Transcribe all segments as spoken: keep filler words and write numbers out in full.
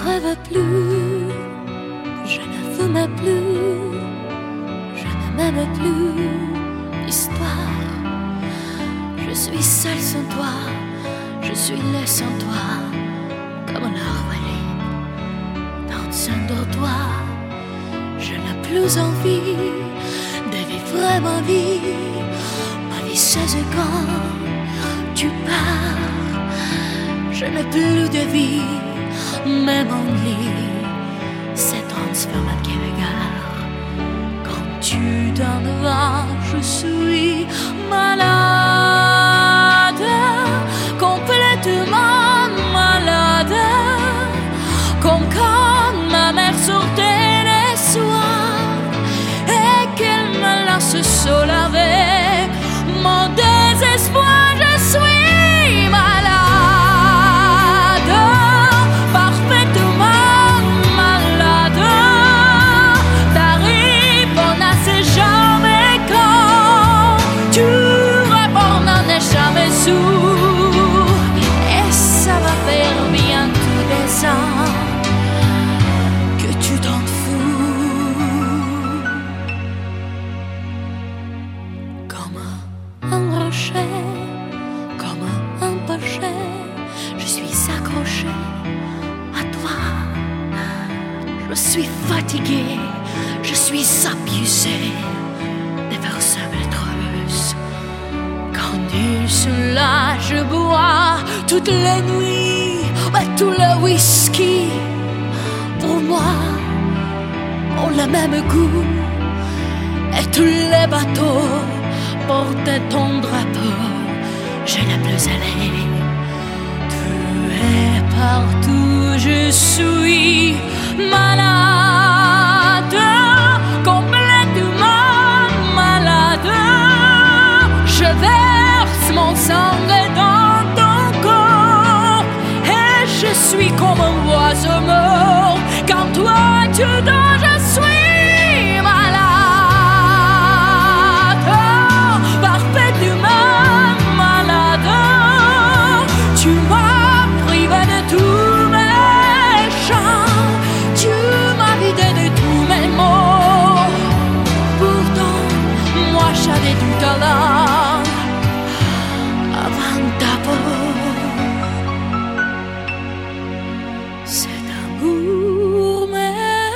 rêve plus, je ne veux même plus, je ne m'aime plus. Histoire, je suis seule sans toi, je suis laisse sans toi, comme un orphelin dans un dortoir. Je n'ai plus envie de vivre ma vie, ma vie cesse quand tu pars. Je n'ai plus de vie, même mon lit se transforme en quel regard. Quand tu t'en vas, je suis malade, complètement malade, comme quand ma mère sortait les soirs et qu'elle me laisse seule avec mon désespoir. Je suis malade, parfaitement malade. T'arrives, on ne sait jamais quand. Tu réponds, on n'en est jamais sourd. Et ça va faire bientôt des ans que tu t'en fous. Comme un rocher, comme un porcher, je suis accrochée à toi. Je suis fatiguée, je suis abusée de faire sembler trouveuse. Quand tu es là, je bois toutes les nuits, ouais, tout le whisky. Pour moi, ont le même goût, et tous les bateaux portent ton drapeau. Je n'ai plus aller, tu es partout, je suis malade, complètement malade. Je verse mon sang dans ton corps et je suis comme un oiseau mort. Quand toi tu dors, je suis malade, parfaitement malade. Tu m'as privé de tous mes chants, tu m'as vidé de tous mes mots. Pourtant, moi j'avais du talent avant ta peau. Cet amour me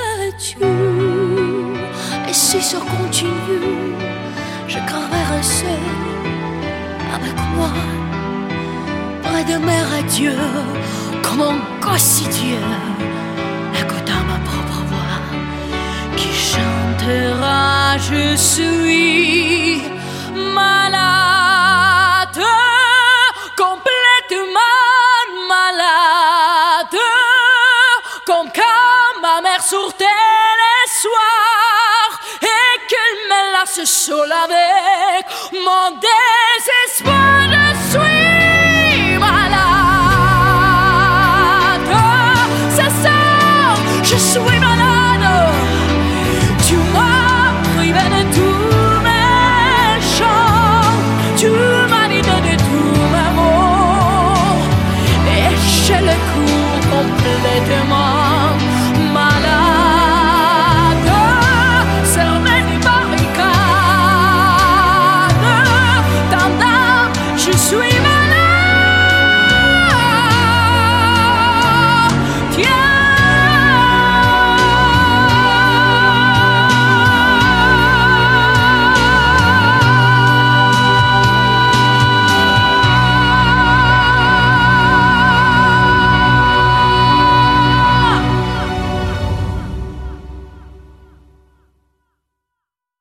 tue, et si ça continue, je crèverai seul avec moi, près de mes radieux, comme un quotidien, écoutant ma propre voix qui chantera. Je suis malade, complètement malade, comme quand ma mère sortait les soirs et qu'elle me laisse seule avec mon désespoir. Je suis malade, c'est ça, je suis